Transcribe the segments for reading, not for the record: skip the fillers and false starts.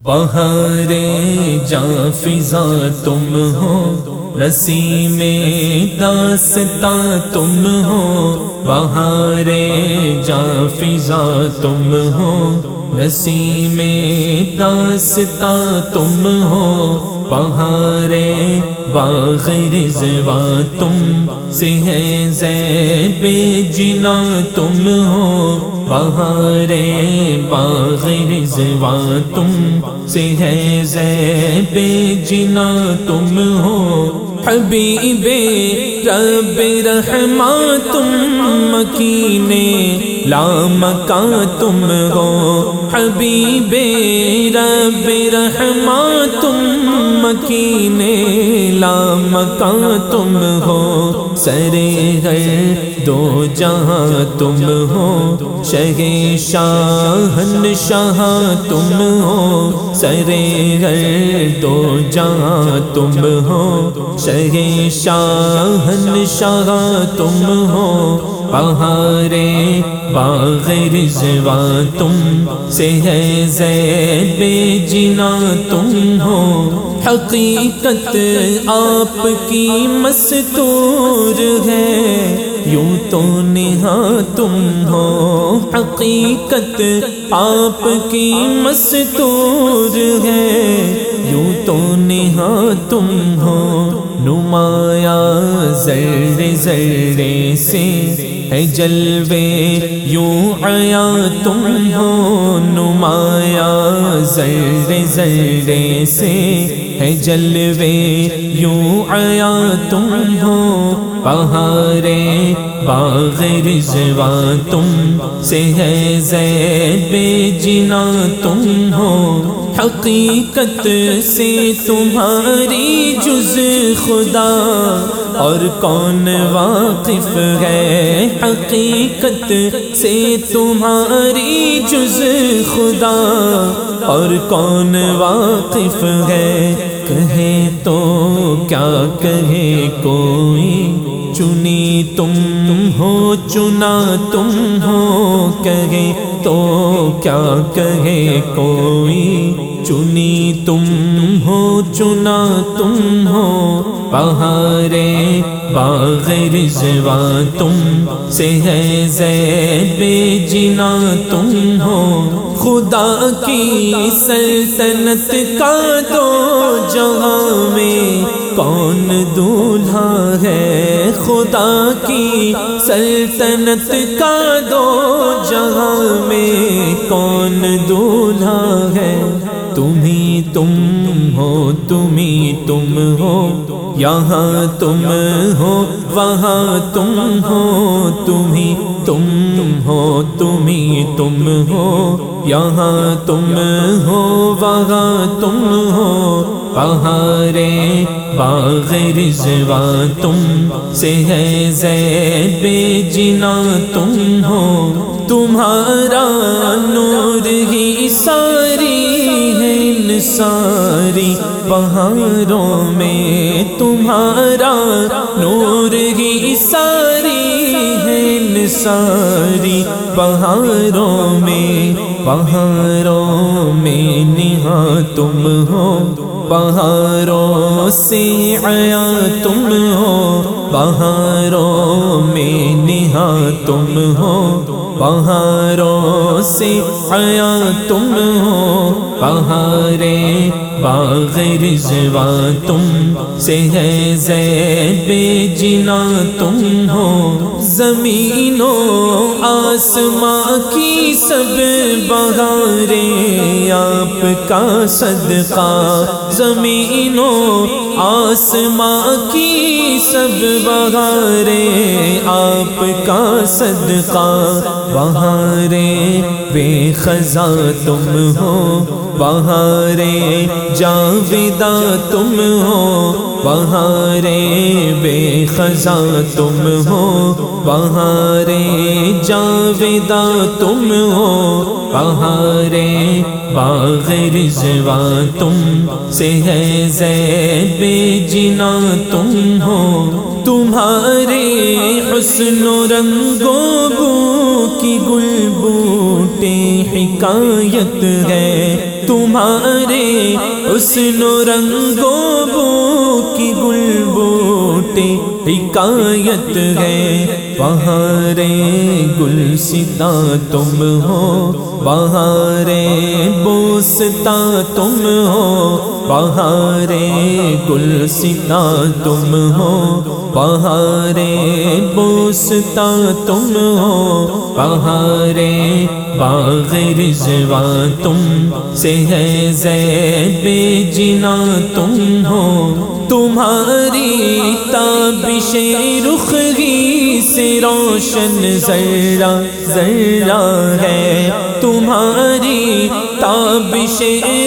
بہار جاں فضا تم ہو، نسیم داستاں تم ہو۔ بہار جاں فضا تم ہو، نسیم داستاں تم ہو۔ بہار باغ رضوان تم سے ہے زیب جنا تم ہو۔ بہار باغ رضوان تم سے ہے زیب جنا تم ہو۔ حبیب رب رحماں تم مکین لامکاں تم ہو۔ حبیب رب رحماں تم مکین لامکاں تم ہو۔ سرے ہر دو جہاں تم ہو، شہنشاہ تم ہو۔ سرے ہر دو جہاں تم ہو، شہنشاہ تم ہو۔ بہار باغ رضوان تم سے ہے زیب جنا تم ہو۔ حقیقت آپ کی مستور ہے، یوں تو نہاں تم ہو۔ حقیقت آپ کی مستور ہے، یوں تو نہاں تم ہو۔ نمایاں ذرے ذرے سے ہے جلوے یوں عیا تم ہو۔ نمایاں ذرے ذرے سے ہے جلوے یوں عیا تم ہو۔ بہار باغ رضوان تم سے ہے زیب جنا تم ہو۔ حقیقت سے تمہاری جز خدا اور کون واقف ہے۔ حقیقت سے تمہاری جز خدا اور کون واقف ہے۔ کہے تو کیا کہے کوئی، چنی تم ہو چنا تم ہو۔ کہے تو کیا کہے کوئی، چنی تم ہو چنا تم ہو۔ بہار باغ رضوان تم سے ہے زیب جنا تم ہو۔ خدا کی سلطنت کا دو جہاں میں کون دولہا ہے۔ خدا کی سلطنت کا دو جہاں میں کون دولہا ہے۔ تم ہی تم ہو، تم ہی تم ہو، یہاں تم ہو وہاں تم ہو۔ تم ہی تم ہو، تم ہی تم ہو، یہاں تم ہو وہاں تم ہو۔ بہار باغ رضوان تم سے ہے زیب جنا تم ہو۔ تمہارا نور ہی ساری ہے ان ساری بہاروں میں۔ تمہارا نور ہی ساری ہے ان ساری بہاروں میں۔ بہاروں میں نہاں تم ہو، بہاروں سے عیا تم ہو۔ بہاروں میں نہاں تم ہو، بہاروں سے عیا تم ہو۔ بہار باغ رضوان تم سے ہے زیب جنا تم ہو۔ زمین و آسماں کی سب بہاریں آپ کا صدقہ۔ زمین و آسماں کی سب بہاریں آپ کا صدقہ۔ بہار بے خزاں تم ہو، بہار جاویدہ تم ہو۔ بہار بے خزاں تم ہو، بہار جاویدہ تم ہو۔ بہار باغ رضوان تم سے ہے زیب جنا تم ہو۔ تمہارے حسن و رنگ و بو کی گل بوٹے حکایت ہے، تمہارے حسن و رنگ و بو کی گل بوٹے حکایت ہے بہار گلستاں تم ہو بہار بوستاں تم ہو بہار گلستاں تم ہو بہار بوستاں تم ہو بہار باغ رضوان تم سے ہے زیب جنا تم ہو تمہاری تابش رخی سے روشن ذرہ ذرہ ہے تمہاری تابش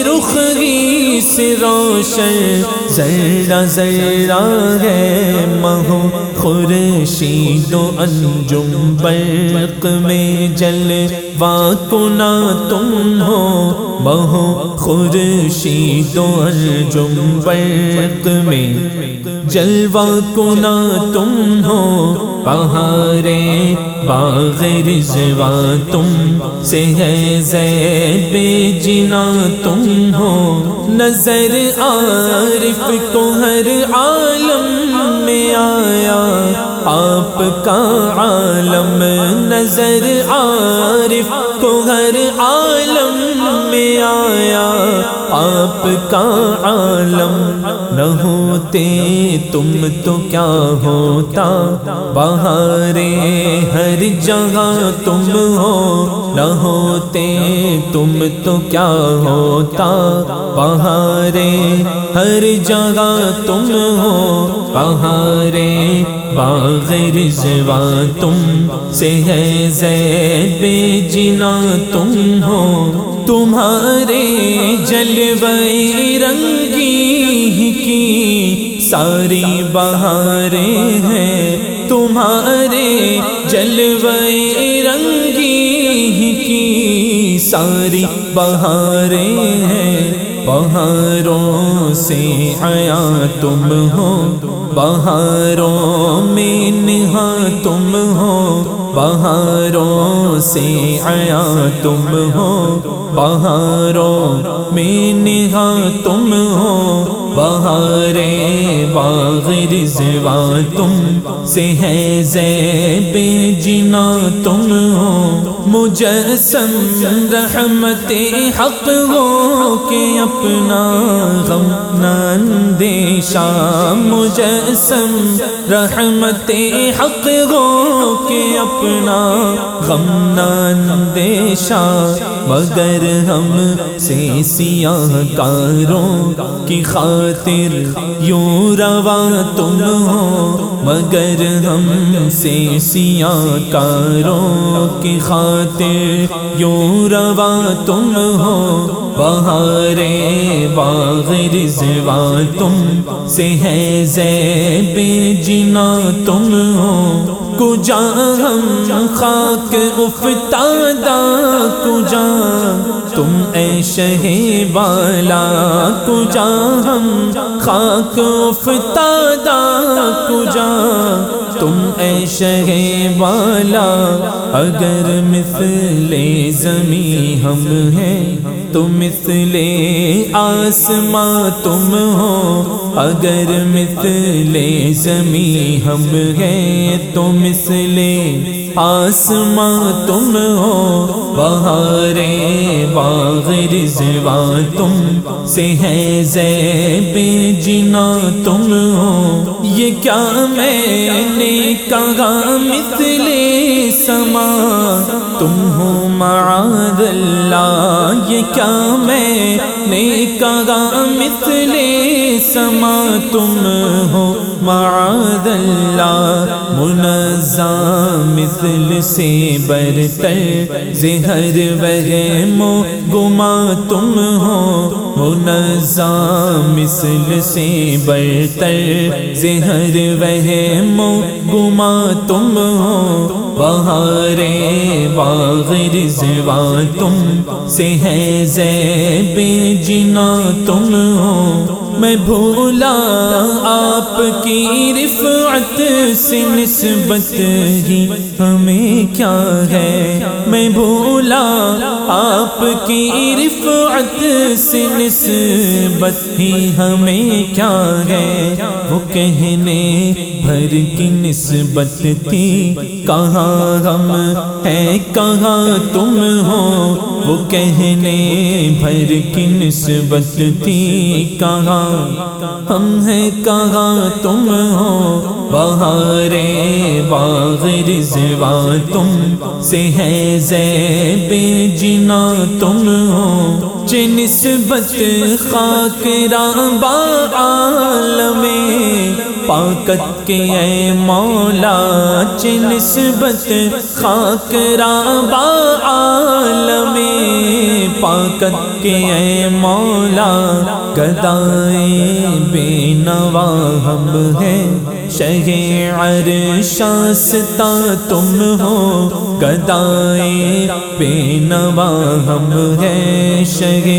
رخی سے روشن ذرہ ذرہ ہے مہو خورشید و انجم برق میں جلوہ کنا تم ہو مہو خورشید و انجم برق میں جلوہ کنا تم ہو بہار باغ رضوان تم سے ہے زیب جنا تم ہو نظر عارف کو ہر عالم میں آیا آپ کا عالم نظر عارف کو ہر عالم میں آیا آپ کا عالم نہ ہوتے تم تو کیا ہوتا بہار ہر جگہ تم ہو نہ ہوتے تم تو کیا ہوتا بہار ہر جگہ تم ہو بہار باغ رضوان تم سے ہے زیب جنا تم ہو تمہارے جلوہ رنگی کی ساری بہاریں ہیں تمہارے جلوہ رنگی کی ساری بہاریں ہیں بہاروں سے آیا تم ہو بہاروں میں نہا تم ہو بہاروں سے آیا تم ہو بہاروں میں نہا تم ہو بہار باغ رضوان تم سے ہے زیب جنا تم ہو مجسم رحمت حق ہو کہ اپنا غم نہ اندیشہ مجسم رحمت حق ہو کہ اپنا غم نہ اندیشہ مگر ہم سے سیاہ کاروں کی خاطر یوں روا تم ہو مگر ہم سے سیاہ کاروں کی خاطر یوں روا تم ہو بہار باغ رضوان تم سے ہے زیب جنا تم ہو کجا ہم خاک افتادہ کجا تم اے شہ والا کجا ہم خاک افتادہ کجا تم اے شہ والا اگر مثل زمیں ہم ہیں تو مثل آسماں تم ہو اگر مثل زمیں ہم ہیں تو مثل آسماں تم ہو بہار باغ رضوان تم سے ہے زیب جنا تم ہو یہ کیا میں نے کہا مثل سما تم ہو معاذ اللہ یہ کیا میں نے کہا مثل سما تم ہو معاذ اللہ منظم مثل سے برتر زہر وہم و گما تم ہو منظم مثل سے برتر زہر وہم و گما تم ہو بہار باغ رضوان تم سے ہے زیب جنا تم ہو میں بھولا آپ کی رفعت سے نسبت ہی ہمیں کیا ہے میں بھولا آپ کی رفعت سے نسبت ہی ہمیں کیا ہے، وہ کہنے بھر کی نسبت تھی، کہاں ہم ہیں کہاں تم ہو، وہ کہنے بھر کی نسبت تھی، کہاں ہم ہیں کہاں تم ہو، بہار باغ رضوان تم سے ہے زیب جنا تم ہو، چہ نسبت خاکراں با عالم پاکت کے اے مولا، چہ نسبت خاکراں با عالم پاکت کے اے مولا، گدائے بے نوا ہم ہے، شہ عرشاستہ تم ہو، گدائے بے نوا ہم ہے، شہ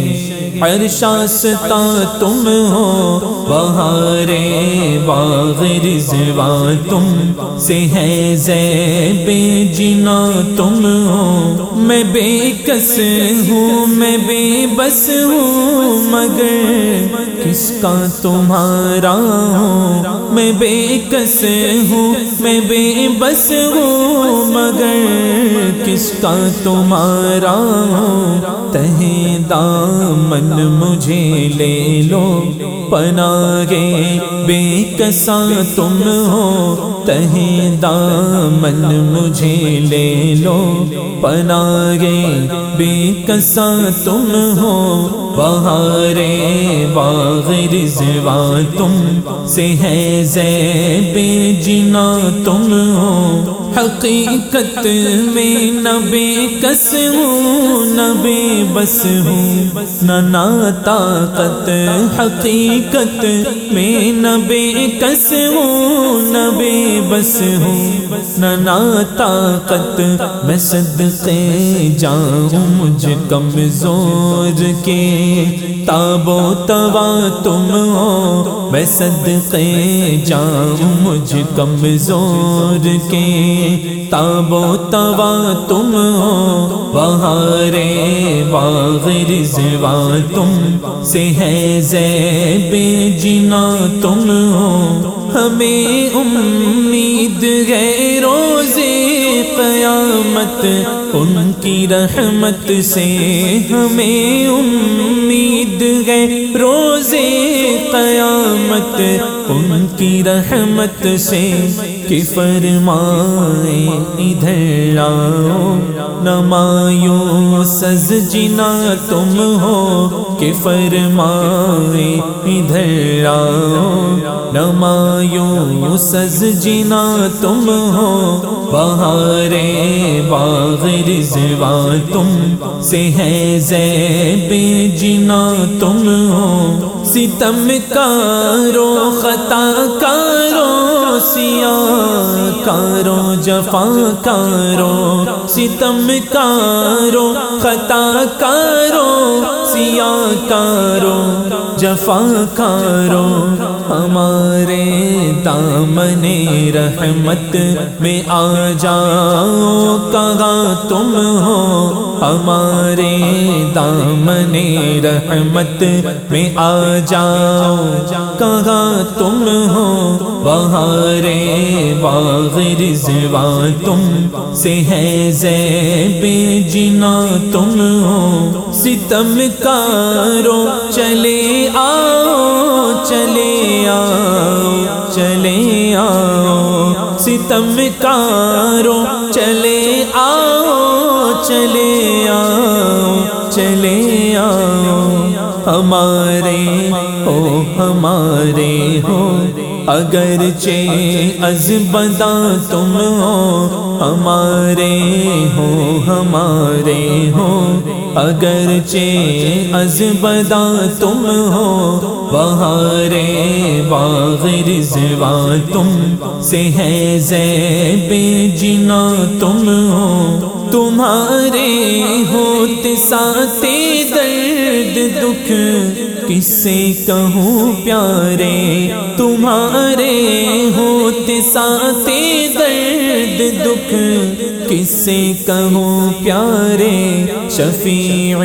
عرشاستہ تم ہو، بہار باغ رضوان تم سے ہے زیب جنا تم ہو، میں بے کس ہوں میں بے بس ہوں مگر کس کا تمہارا ہوں، میں بے کس ہوں میں بے بس ہوں مگر کس کا تمہارا ہوں، تہ دامن مجھے لے لو پناہ بے کساں تم ہو، تہ دامن مجھے لے لو پناہ بے کساں تم ہو، بہار باغ رضوان تم سے ہے زیب جنا تم ہو، حقیقت میں نہ بے کس ہوں نہ بے بس ہوں نہ طاقت، حقیقت میں نہ بے کس ہوں نہ بے بس ہوں نہ طاقت، میں صدقے جاؤں مجھ کمزور کے تاب و توا تم ہو، میں صدقے جاؤں مجھ کمزور کے تاب و توا تم ہو، بہار باغ رضوان تم سے ہے زیب جنا تم ہو، ہمیں امید ہے روز قیامت ان کی رحمت سے، ہمیں امید ہے روز قیامت ان کی رحمت سے، کہ فرمائے ادھر آؤ نہ مایوس از جنا تم ہو، کہ فرمائے ادھر آؤ نہ مایوس از جنا تم ہو، بہار باغ رضوان تم سے ہے زیب جنا تم ہو، ستم کارو خطا کارو سیاہ کارو جفا کارو، ستم کارو خطا کارو سیاہ کارو جفا کارو، ہمارے دامن رحمت میں آ جاؤ کہاں تم ہو، ہمارے دامن رحمت میں آ جاؤ کہاں تم ہو، بہار باغ رضوان تم سے ہے زیب جنا تم ہو، ستم کارو چلے آؤ چلے آؤ چلے آؤ، ستم کارو چلے آؤ چلے آؤ چلے آؤ، ہمارے ہو اگرچہ از بدا تم ہو، ہمارے ہو اگرچہ از بدا تم ہو، بہار باغ رضوان تم سے ہے زیب جنا تم ہو، تمہارے ہوتے ساتھ درد دکھ کس سے کہوں پیارے، تمہارے ہوتے ساتھ درد دکھ کس سے کہوں پیارے شفیع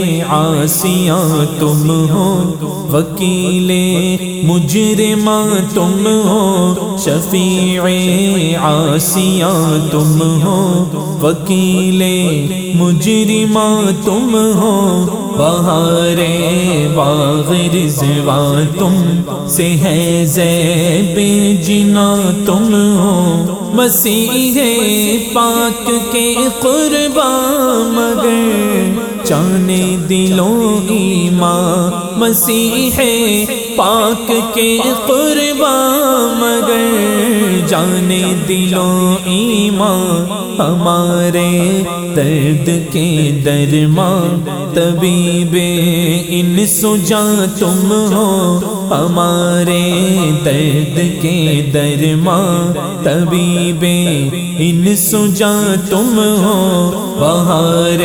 عاصیاں تم ہو وکیل مجرماں تم ہو شفیع عاصیاں تم ہو وکیل مجرماں تم ہو بہار باغ رضوان تم سے ہے ذیب جنا تم ہو مسیح پاک کے قربان مگر جانے دلوں ایمان مسیح پاک کے قربان مگر جانے دلوں ایمان ہمارے درد کے درمان طبیب ان سجا تم ہو ہمارے درد کے درمان طبیب ان سجا تم ہو بہار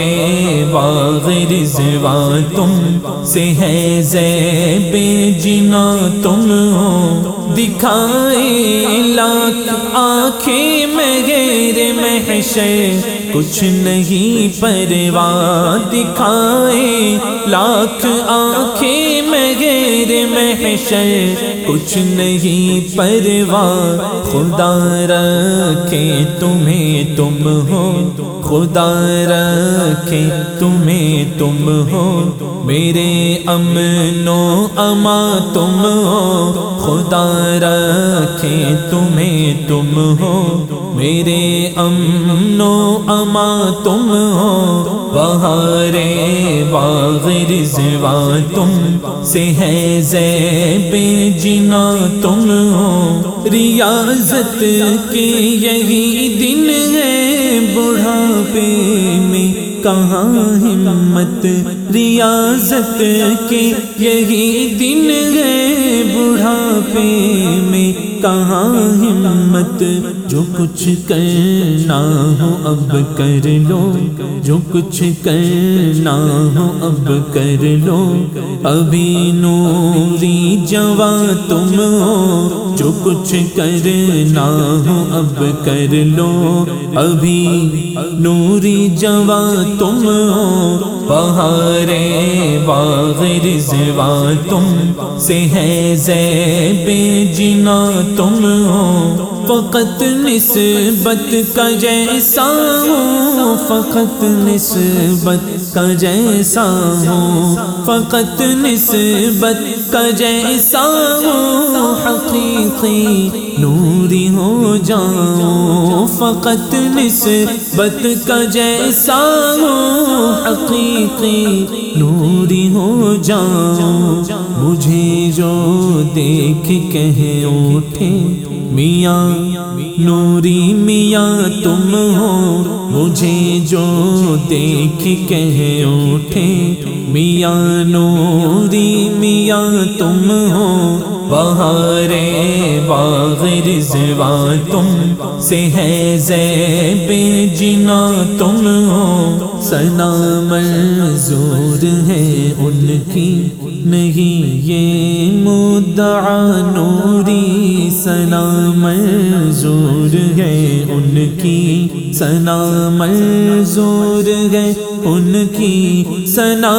باغ رضوان تم سے ہے ذیب جنا تم ہو دکھائے لاکھ آنکھیں مغیر محشر کچھ نہیں پرواہ دکھائے لاکھ آنکھیں مغیر محشر کچھ نہیں پرواہ خدا رکھے تمہیں تم ہو خدا رکھے تمہیں تم ہو میرے امن و امان تم ہو خدا رکھے تمہیں تم ہو میرے امن و امان تم ہو بہار باغ رضوان تم سے ہے ذیب جنا تم ہو ریاضت کے یہی دن ہے بڑھاپے میں کہاں ہمت ریاضت کے یہی دن ہے بڑھاپے میں کہاں ہمت جو کچھ کرنا ہو اب کر لو جو کچھ کرنا ہو اب کر لو ابھی نوری جوان تم ہو جو کچھ کرنا ہو اب کر لو ابھی نوری جوان تم ہو بہار باغ رضوان تم سے ہے ذیب جنا تم ہو فقط نسبت کا جیسا ہو فقط نسبت کا جیسا ہو فقط نسبت کا جیسا ہو حقیقی نوری ہو جاؤ فقط نسبت کا جیسا ہو حقیقی نوری ہو جاؤ مجھے جو دیکھ کہہ اٹھے میاں نوری میاں تم ہو مجھے جو دیکھ کہہ اٹھے میاں نوری میاں تم ہو بہار باغ رضوان تم سے ہے ذیب جنا تم ہو ثنا منظور ہے ان کی نہیں یہ مدعا نوری ثنا منظور ہے ان کی ثنا منظور ہے ان کی ثنا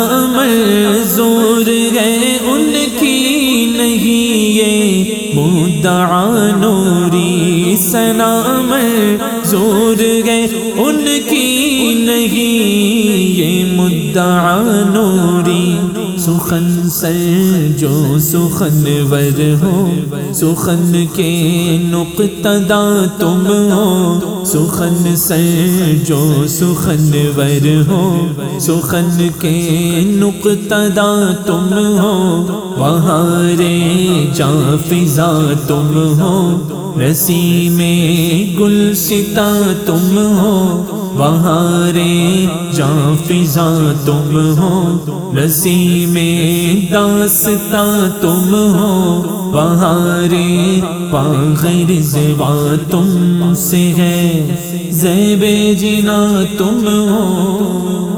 منظور ہے ان کی نہیں یہ مدعا نوری ثنا منظور ہے ان کی نہیں یہ مدعا نوری سخن سر جو سخن ور ہو سخن کے نقطہ تم ہو سخن سر جو سخن ور ہو سخن کے نقطہ تم ہو بہار جاں فضا تم ہو رسی میں گلستہ تم ہو بہار جاں فضا تم ہو رسی میں داستہ تم ہو بہار باغ رضوان تم سے ہے ذیب جنا تم ہو